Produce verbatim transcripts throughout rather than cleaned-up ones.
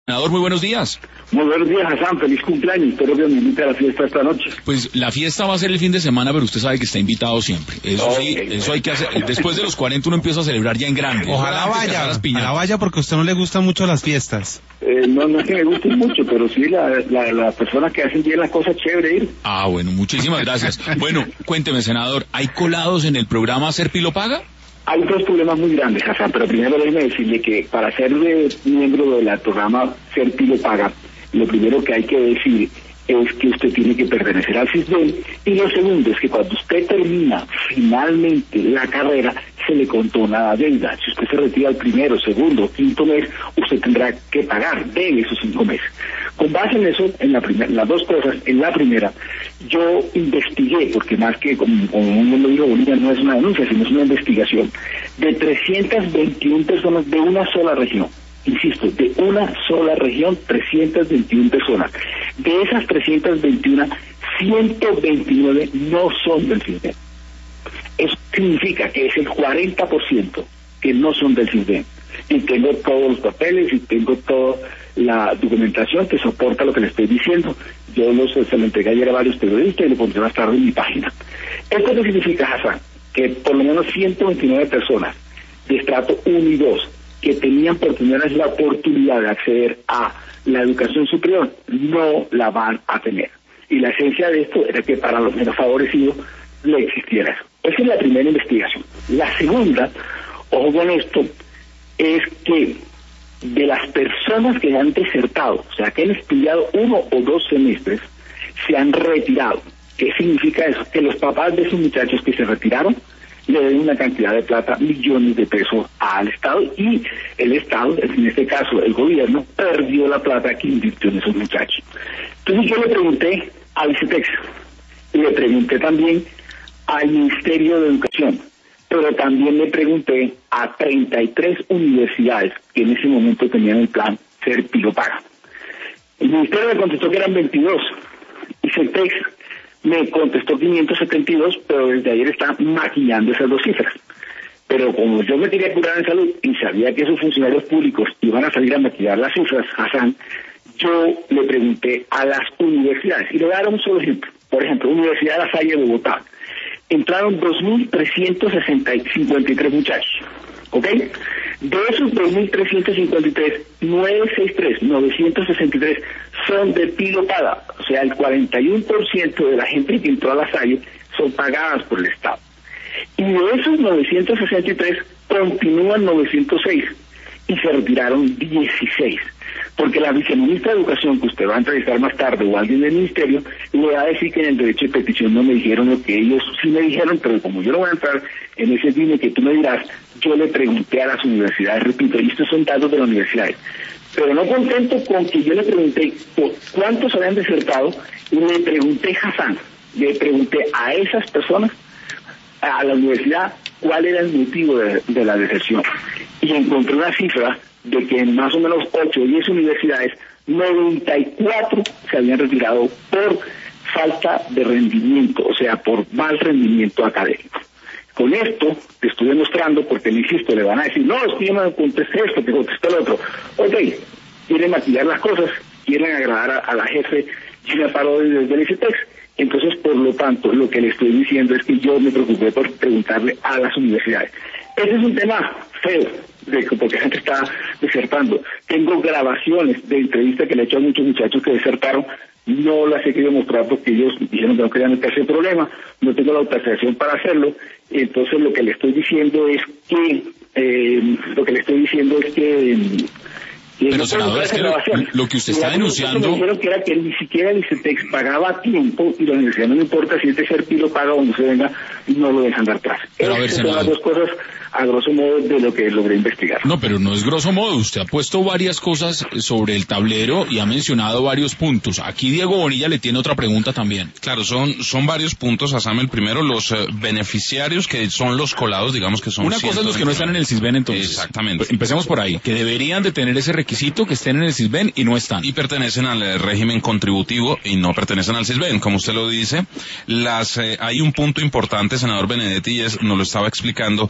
Senador, muy buenos días. Muy buenos días, Hassan. Feliz cumpleaños. Espero que me invite a la fiesta esta noche. Pues la fiesta va a ser el fin de semana, pero usted sabe que está invitado siempre. Eso okay. sí, eso hay que hacer. Después de los cuarenta uno empieza a celebrar ya en grande. Ojalá vaya, ojalá vaya porque a usted no le gustan mucho las fiestas. Eh, no, no es que me gusten mucho, pero sí la, la, la persona que hacen bien las cosas, chévere ir. Ah, bueno, muchísimas gracias. Bueno, cuénteme, senador, ¿hay colados en el programa Ser Pilo Paga? Hay dos problemas muy grandes, Hassan, pero primero déjeme decirle que para ser miembro del programa Ser Pilo Paga, lo primero que hay que decir es que usted tiene que pertenecer al CISBEN, y lo segundo es que cuando usted termina finalmente la carrera, se le condona la deuda. Si usted se retira el primero, segundo, quinto mes, usted tendrá que pagar de esos cinco meses. Con base en eso, en la primera, las dos cosas, en la primera, yo investigué, porque más que como, como uno dijo, Bolivia no es una denuncia, sino es una investigación, de trescientas veintiuna personas de una sola región. Insisto, de una sola región, trescientas veintiuna personas. De esas trescientas veintiuna, ciento veintinueve no son del CISBEN. Eso significa que es el cuarenta por ciento que no son del CISBEN. Y tengo todos los papeles y tengo toda la documentación que soporta lo que le estoy diciendo. Yo los, se lo entregué ayer a varios periodistas y lo pondré más tarde en mi página. ¿Esto qué significa, Hassan? Que por lo menos ciento veintinueve personas de estrato uno y dos que tenían por primera vez la oportunidad de acceder a la educación superior, no la van a tener. Y la esencia de esto era que para los menos favorecidos no existiera eso. Esa es la primera investigación. La segunda, ojo con esto, es que de las personas que han desertado, o sea, que han estudiado uno o dos semestres, se han retirado. ¿Qué significa eso? Que los papás de esos muchachos que se retiraron le den una cantidad de plata, millones de pesos al Estado, y el Estado, en este caso el gobierno, perdió la plata que invirtió en esos muchachos. Entonces yo le pregunté al ICETEX, y le pregunté también al Ministerio de Educación, pero también le pregunté a treinta y tres universidades que en ese momento tenían el plan Ser Pilo Paga. El Ministerio me contestó que eran veintidós, ICETEX me contestó quinientos setenta y dos, pero desde ayer está maquillando esas dos cifras. Pero como yo me quería curar en salud y sabía que esos funcionarios públicos iban a salir a maquillar las cifras, Hassan, yo le pregunté a las universidades, y le voy a dar un solo ejemplo. Por ejemplo, Universidad de La Salle de Bogotá. Entraron dos mil trescientos cincuenta y tres muchachos, ¿ok? De esos dos mil trescientos cincuenta y tres, novecientos sesenta y tres, novecientos sesenta y tres son de Pilo Paga, o sea, el cuarenta y uno por ciento de la gente que entró a La Salle son pagadas por el Estado. Y de esos novecientos sesenta y tres continúan novecientos seis y se retiraron dieciséis. Porque la viceministra de Educación, que usted va a entrevistar más tarde, o alguien del ministerio, le va a decir que en el derecho de petición no me dijeron lo que ellos sí me dijeron, pero como yo no voy a entrar en ese cine que tú me dirás, yo le pregunté a las universidades, repito, y estos son datos de las universidades, pero no contento con que yo le pregunté cuántos habían desertado, y le pregunté, Hassan, le pregunté a esas personas, a la universidad, cuál era el motivo de, de la deserción, y encontré una cifra de que en más o menos ocho o diez universidades, noventa y cuatro se habían retirado por falta de rendimiento, o sea, por mal rendimiento académico. Con esto te estoy demostrando, porque le insisto, le van a decir, no, es que yo no contesté esto, te contesté el otro. Ok, quieren maquillar las cosas, quieren agradar a, a la jefe Gina Parodi desde el ICETEX. Entonces, por lo tanto, lo que le estoy diciendo es que yo me preocupé por preguntarle a las universidades. Ese es un tema feo, de, porque la gente está desertando. Tengo grabaciones de entrevistas que le he hecho a muchos muchachos que desertaron. No las he querido mostrar porque ellos dijeron que no querían meterse en problema. No tengo la autorización para hacerlo. Entonces, lo que le estoy diciendo es que, eh, lo que le estoy diciendo es que... Eh, Pero, no senador, es que lo, lo que usted está denunciando... Me dijeron que era que ni siquiera el ICETEX pagaba a tiempo, y la universidad no me importa si es de Ser Pilo Paga o no se venga, no lo dejan dar clase. Pero a ver, Esas son las dos cosas, a grosso modo, de lo que logré investigar. No, pero no es grosso modo. Usted ha puesto varias cosas sobre el tablero y ha mencionado varios puntos. Aquí Diego Bonilla le tiene otra pregunta también. Claro, son son varios puntos, Hassan. El primero, los eh, beneficiarios, que son los colados, digamos que son... Una cosa es los que no están en el CISBEN, entonces. Exactamente. Empecemos por ahí, que deberían de tener ese requisito, que estén en el CISBEN y no están. Y pertenecen al eh, régimen contributivo y no pertenecen al CISBEN, como usted lo dice. Las eh, hay un punto importante, senador Benedetti, y es, nos lo estaba explicando, las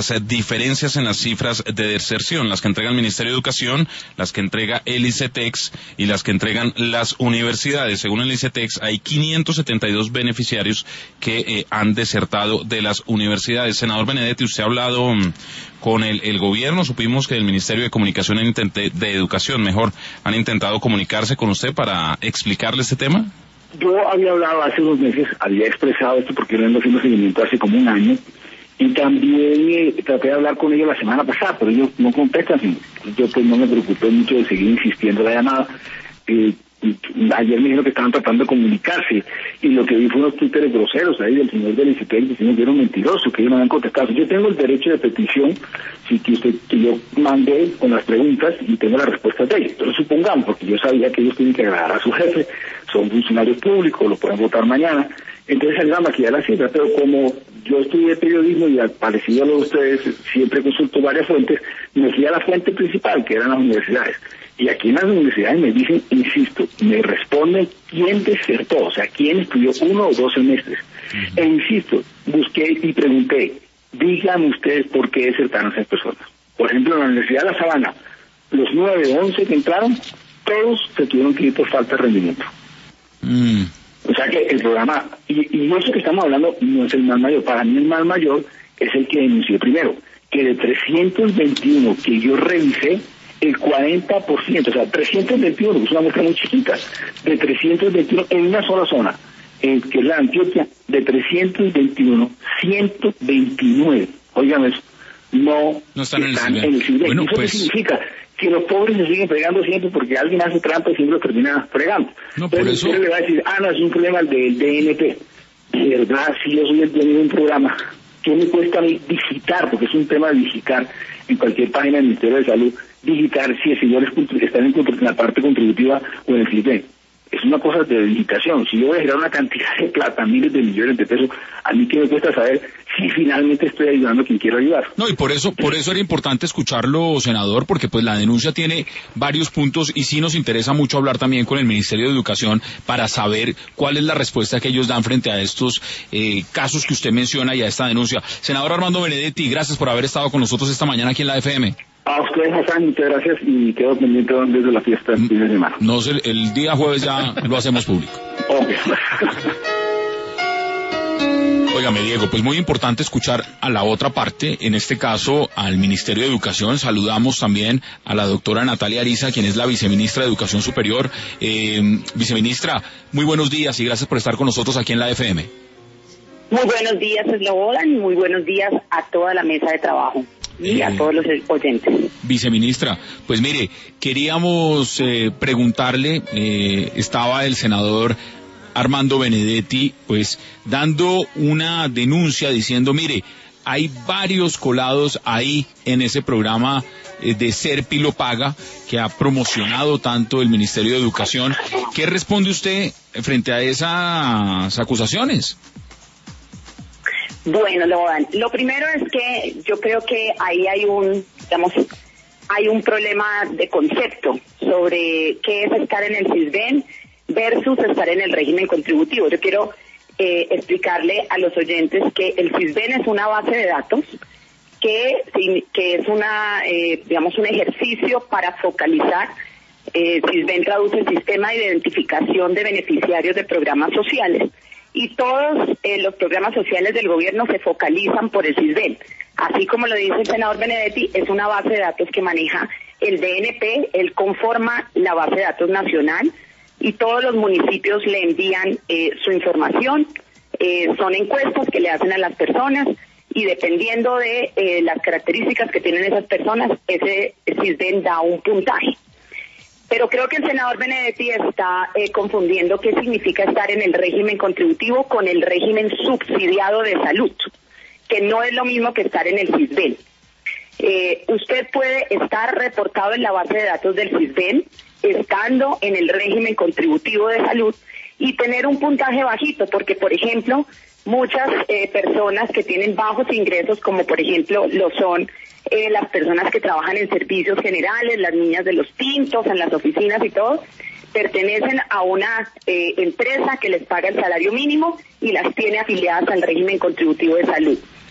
las eh, diferencias en las cifras de deserción, las que entrega el Ministerio de Educación, las que entrega el ICETEX y las que entregan las universidades. Según el ICETEX, hay quinientos setenta y dos beneficiarios que eh, han desertado de las universidades. Senador Benedetti, usted ha hablado um, con el, el gobierno, supimos que el Ministerio de Comunicación e intenté, de Educación, mejor, han intentado comunicarse con usted para explicarle este tema. Yo había hablado hace unos meses, había expresado esto porque vengo haciendo seguimiento hace como un año, y también eh, traté de hablar con ellos la semana pasada, pero ellos no contestan. Yo pues no me preocupé mucho de seguir insistiendo en la llamada. Eh, ayer me dijeron que estaban tratando de comunicarse, y lo que vi fue unos twitteres groseros ahí del señor del ICETEX diciendo que era un mentiroso, que ellos no habían contestado. Yo tengo el derecho de petición, sí, que usted que yo mandé con las preguntas, y tengo las respuestas de ellos. Pero supongamos, porque yo sabía que ellos tienen que agradar a su jefe, son funcionarios públicos, lo pueden votar mañana, entonces se le va a maquillar la cifra. Pero como yo estudié periodismo y al parecido a lo de ustedes siempre consulto varias fuentes, me fui a la fuente principal, que eran las universidades. Y aquí en las universidades me dicen, insisto, me responden quién desertó, o sea, quién estudió uno o dos semestres. Uh-huh. E insisto, busqué y pregunté, díganme ustedes por qué desertaron esas personas. Por ejemplo, en la Universidad de La Sabana, los nueve o once que entraron, todos se tuvieron que ir por falta de rendimiento. Mm. O sea que el programa, y, y eso que estamos hablando no es el mal mayor, para mí el mal mayor es el que denuncié primero, que de trescientos veintiuno que yo revisé, el cuarenta por ciento, o sea, trescientos veintiuno, que es una muestra muy chiquita, de trescientos veintiuno en una sola zona, en, que es la Antioquia, de trescientos veintiuno, ciento veintinueve, oigan eso, no, no están, están en el CISBEN. Bueno, ¿Eso pues... qué significa? Que los pobres se siguen fregando siempre porque alguien hace trampa y siempre lo termina fregando. No, por Entonces eso... usted le va a decir, ah, no, es un problema del D N P. De verdad, si yo soy el dueño de un programa, ¿qué me cuesta a mí digitar? Porque es un tema de digitar en cualquier página del Ministerio de Salud, digitar si el señor está en, en la parte contributiva o en el CISBEN. Es una cosa de digitación. Si yo voy a generar una cantidad de plata, miles de millones de pesos, a mí que me cuesta saber si finalmente estoy ayudando a quien quiero ayudar. No, y por eso, por eso era importante escucharlo, senador, porque pues la denuncia tiene varios puntos y sí nos interesa mucho hablar también con el Ministerio de Educación para saber cuál es la respuesta que ellos dan frente a estos eh, casos que usted menciona y a esta denuncia. Senador Armando Benedetti, gracias por haber estado con nosotros esta mañana aquí en la F M. A ustedes, Hassan, muchas gracias y quedo pendiente desde la fiesta del fin de semana. No, el, el día jueves ya lo hacemos público. Okay. Óigame, Diego, pues muy importante escuchar a la otra parte, en este caso al Ministerio de Educación. Saludamos también a la doctora Natalia Ariza, quien es la viceministra de Educación Superior. Eh, viceministra, muy buenos días y gracias por estar con nosotros aquí en la F M. Muy buenos días, Slobodan, y muy buenos días a toda la mesa de trabajo. Y eh, a todos los oyentes. Viceministra, pues mire, queríamos eh, preguntarle, eh, estaba el senador Armando Benedetti, pues dando una denuncia diciendo, mire, hay varios colados ahí en ese programa eh, de Serpi lo paga, que ha promocionado tanto el Ministerio de Educación. ¿Qué responde usted frente a esas acusaciones? Bueno, Lodan, lo primero es que yo creo que ahí hay un, digamos, hay un problema de concepto sobre qué es estar en el CISBEN versus estar en el régimen contributivo. Yo quiero eh, explicarle a los oyentes que el CISBEN es una base de datos que, que es una, eh, digamos, un ejercicio para focalizar. Eh, CISBEN traduce el Sistema de Identificación de Beneficiarios de Programas Sociales. Y todos eh, los programas sociales del gobierno se focalizan por el CISBEN. Así como lo dice el senador Benedetti, es una base de datos que maneja el D N P, él conforma la base de datos nacional y todos los municipios le envían eh, su información, eh, son encuestas que le hacen a las personas y dependiendo de eh, las características que tienen esas personas, ese CISBEN da un puntaje. Pero creo que el senador Benedetti está eh, confundiendo qué significa estar en el régimen contributivo con el régimen subsidiado de salud, que no es lo mismo que estar en el CISBEN. Eh, usted puede estar reportado en la base de datos del CISBEN, estando en el régimen contributivo de salud y tener un puntaje bajito, porque, por ejemplo, muchas eh, personas que tienen bajos ingresos, como por ejemplo lo son Eh, las personas que trabajan en servicios generales, las niñas de los tintos, en las oficinas y todo, pertenecen a una eh, empresa que les paga el salario mínimo y las tiene afiliadas al régimen contributivo de salud.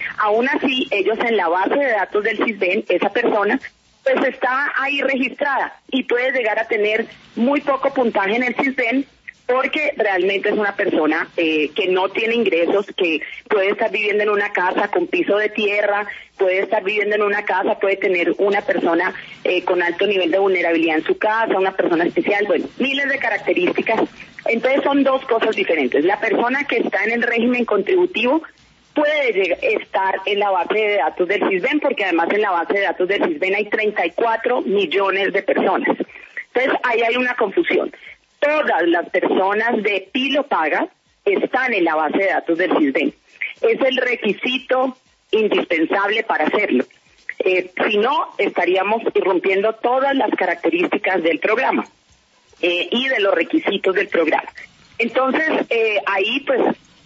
Aún así, ellos en la base de datos del CISBEN, esa persona, pues está ahí registrada y puede llegar a tener muy poco puntaje en el CISBEN porque realmente es una persona eh, que no tiene ingresos, que puede estar viviendo en una casa con piso de tierra, puede estar viviendo en una casa, puede tener una persona eh, con alto nivel de vulnerabilidad en su casa, una persona especial, bueno, miles de características. Entonces son dos cosas diferentes. La persona que está en el régimen contributivo puede llegar, estar en la base de datos del CISBEN, porque además en la base de datos del CISBEN hay treinta y cuatro millones de personas. Entonces ahí hay una confusión. Todas las personas de Pilo Paga están en la base de datos del CISBEN. Es el requisito indispensable para hacerlo. Eh, si no, estaríamos irrumpiendo todas las características del programa eh, y de los requisitos del programa. Entonces, eh, ahí pues,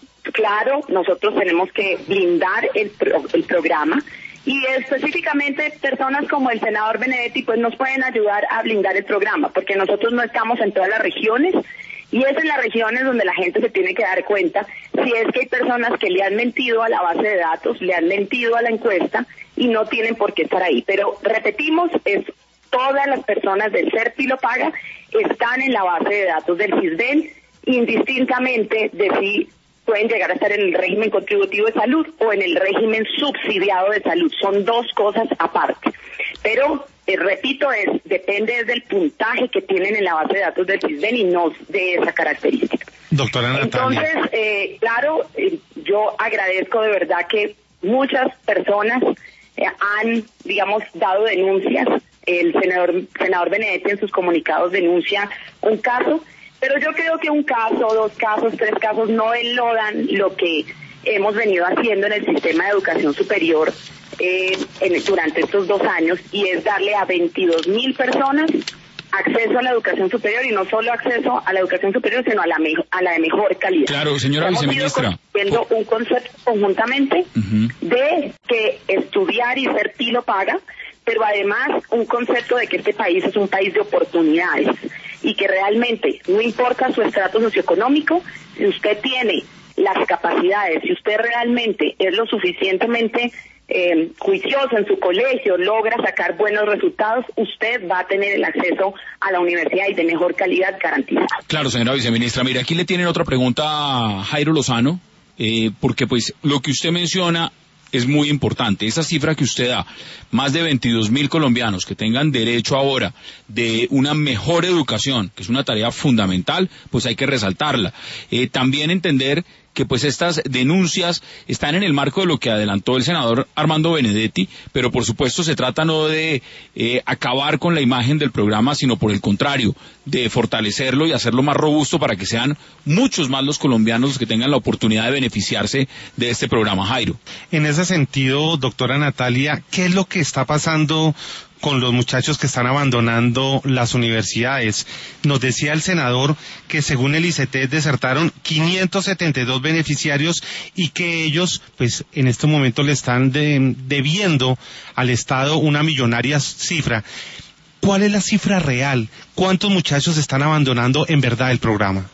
claro, nosotros tenemos que blindar el, pro, el programa. Y específicamente personas como el senador Benedetti pues nos pueden ayudar a blindar el programa, porque nosotros no estamos en todas las regiones y es en las regiones donde la gente se tiene que dar cuenta si es que hay personas que le han mentido a la base de datos, le han mentido a la encuesta y no tienen por qué estar ahí. Pero repetimos, es todas las personas del C E R Pilo Paga están en la base de datos del CISBEN, indistintamente de si pueden llegar a estar en el régimen contributivo de salud o en el régimen subsidiado de salud. Son dos cosas aparte. Pero, eh, repito, es depende del puntaje que tienen en la base de datos del CISBEN y no de esa característica. Doctora Natalia. Entonces, eh, claro, eh, yo agradezco de verdad que muchas personas eh, han, digamos, dado denuncias. El senador, senador Benedetti en sus comunicados denuncia un caso. Pero yo creo que un caso, dos casos, tres casos no enlodan lo que hemos venido haciendo en el sistema de educación superior eh, en, durante estos dos años y es darle a veintidós mil personas acceso a la educación superior y no solo acceso a la educación superior, sino a la, me, a la de mejor calidad. Claro, señora Hemos viceministra. Estamos construyendo un concepto conjuntamente uh-huh. de que estudiar y ser Pilo paga, pero además un concepto de que este país es un país de oportunidades y que realmente no importa su estrato socioeconómico, si usted tiene las capacidades, si usted realmente es lo suficientemente eh, juicioso en su colegio, logra sacar buenos resultados, usted va a tener el acceso a la universidad y de mejor calidad garantizado. Claro, señora viceministra. Mira, aquí le tienen otra pregunta a Jairo Lozano, eh, porque pues lo que usted menciona es muy importante. Esa cifra que usted da, más de veintidós mil colombianos que tengan derecho ahora de una mejor educación, que es una tarea fundamental, pues hay que resaltarla. Eh, también entender que pues estas denuncias están en el marco de lo que adelantó el senador Armando Benedetti, pero por supuesto se trata no de eh, acabar con la imagen del programa, sino por el contrario, de fortalecerlo y hacerlo más robusto para que sean muchos más los colombianos los que tengan la oportunidad de beneficiarse de este programa, Jairo. En ese sentido, doctora Natalia, ¿qué es lo que está pasando con los muchachos que están abandonando las universidades? Nos decía el senador que según el ICETEX desertaron quinientos setenta y dos beneficiarios y que ellos, pues en este momento le están de, debiendo al Estado una millonaria cifra. ¿Cuál es la cifra real? ¿Cuántos muchachos están abandonando en verdad el programa?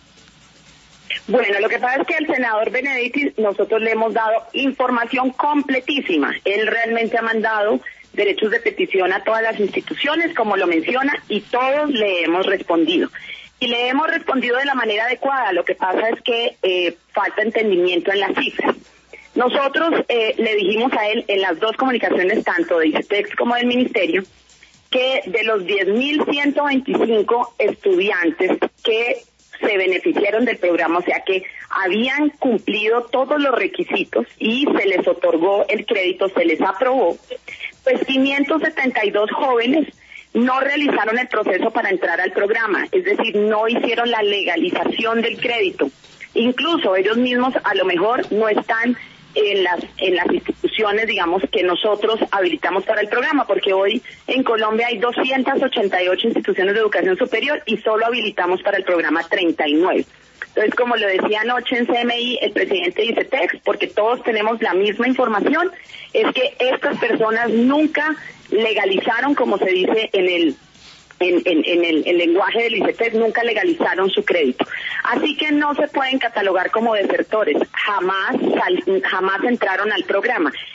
Bueno, lo que pasa es que al senador Benedetti nosotros le hemos dado información completísima. Él realmente ha mandado derechos de petición a todas las instituciones, como lo menciona, y todos le hemos respondido. Y le hemos respondido de la manera adecuada. Lo que pasa es que eh, falta entendimiento en las cifras. Nosotros eh, le dijimos a él en las dos comunicaciones, tanto de ICETEX como del Ministerio, que de los diez mil ciento veinticinco estudiantes que se beneficiaron del programa, o sea que habían cumplido todos los requisitos y se les otorgó el crédito, se les aprobó, pues quinientos setenta y dos jóvenes no realizaron el proceso para entrar al programa, es decir, no hicieron la legalización del crédito. Incluso ellos mismos a lo mejor no están en las en las instituciones, digamos, que nosotros habilitamos para el programa, porque hoy en Colombia hay doscientas ochenta y ocho instituciones de educación superior y solo habilitamos para el programa treinta y nueve. Entonces, como lo decía anoche en C M I el presidente de ICETEX, porque todos tenemos la misma información, es que estas personas nunca legalizaron, como se dice en el En, en, en el, el lenguaje del ICETEX, nunca legalizaron su crédito. Así que no se pueden catalogar como desertores, jamás, sal, jamás entraron al programa.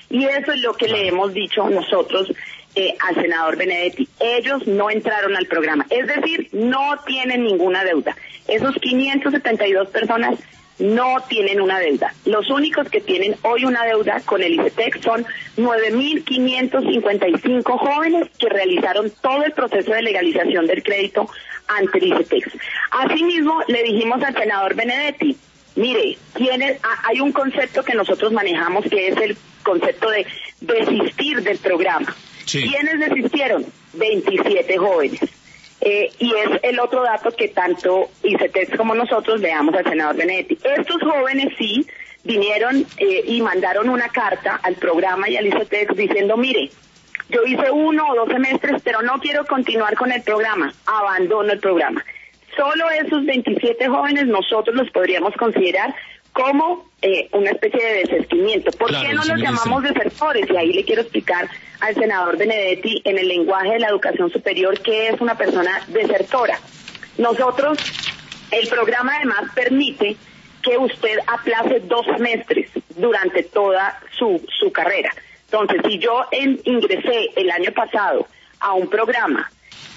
Y eso es lo que le hemos dicho nosotros eh, al senador Benedetti. Ellos no entraron al programa, es decir, no tienen ninguna deuda. Esos quinientas setenta y dos personas no tienen una deuda. Los únicos que tienen hoy una deuda con el ICETEX son nueve mil quinientos cincuenta y cinco jóvenes que realizaron todo el proceso de legalización del crédito ante el ICETEX. Asimismo, le dijimos al senador Benedetti, mire, tiene, hay un concepto que nosotros manejamos que es el concepto de desistir del programa. Sí. ¿Quiénes desistieron? veintisiete jóvenes. Eh, y es el otro dato que tanto ICETEX como nosotros le damos al senador Benedetti. Estos jóvenes sí vinieron eh, y mandaron una carta al programa y al ICETEX diciendo, mire, yo hice uno o dos semestres, pero no quiero continuar con el programa, abandono el programa. Solo esos veintisiete jóvenes nosotros los podríamos considerar como eh, una especie de desistimiento. ¿Por claro, qué no los ministra. llamamos desertores? Y ahí le quiero explicar al senador Benedetti en el lenguaje de la educación superior qué es una persona desertora. Nosotros, el programa además permite que usted aplace dos semestres durante toda su, su carrera. Entonces, si yo en, ingresé el año pasado a un programa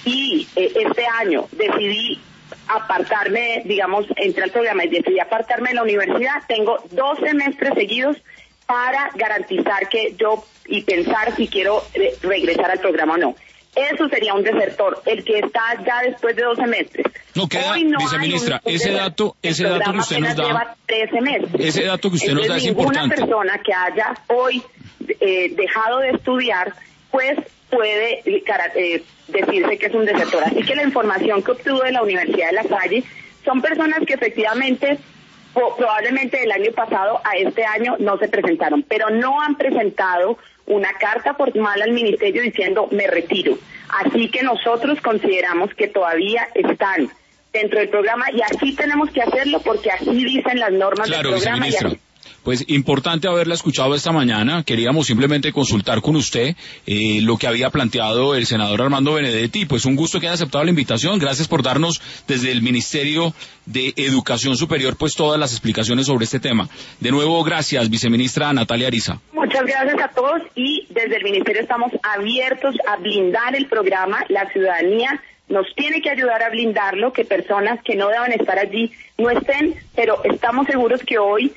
y eh, este año decidí apartarme, digamos, entré al programa y decidí apartarme de la universidad, tengo dos semestres seguidos para garantizar que yo y pensar si quiero eh, regresar al programa o no. Eso sería un desertor, el que está ya después de dos semestres. No queda, Hoy no viceministra, hay un, ese dato, ese dato que usted nos da, lleva tres semestres. ese dato que usted nos da es importante. Ninguna persona que haya hoy eh, dejado de estudiar, pues puede eh, decirse que es un desertor. Así que la información que obtuvo de la Universidad de La Salle son personas que efectivamente o, probablemente el año pasado a este año no se presentaron, pero no han presentado una carta formal al ministerio diciendo me retiro. Así que nosotros consideramos que todavía están dentro del programa y así tenemos que hacerlo porque así dicen las normas claro, del programa. Viceministra. Y así... Pues importante haberla escuchado esta mañana. Queríamos simplemente consultar con usted eh, lo que había planteado el senador Armando Benedetti. Pues un gusto que haya aceptado la invitación. Gracias por darnos desde el Ministerio de Educación Superior pues todas las explicaciones sobre este tema. De nuevo, gracias, viceministra Natalia Ariza. Muchas gracias a todos y desde el Ministerio estamos abiertos a blindar el programa. La ciudadanía nos tiene que ayudar a blindarlo, que personas que no deben estar allí no estén, pero estamos seguros que hoy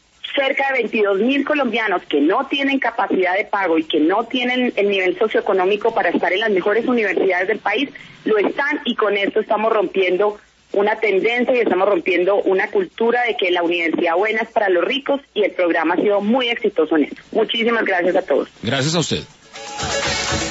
cerca de veintidós mil colombianos que no tienen capacidad de pago y que no tienen el nivel socioeconómico para estar en las mejores universidades del país, lo están y con esto estamos rompiendo una tendencia y estamos rompiendo una cultura de que la universidad buena es para los ricos y el programa ha sido muy exitoso en esto. Muchísimas gracias a todos. Gracias a usted.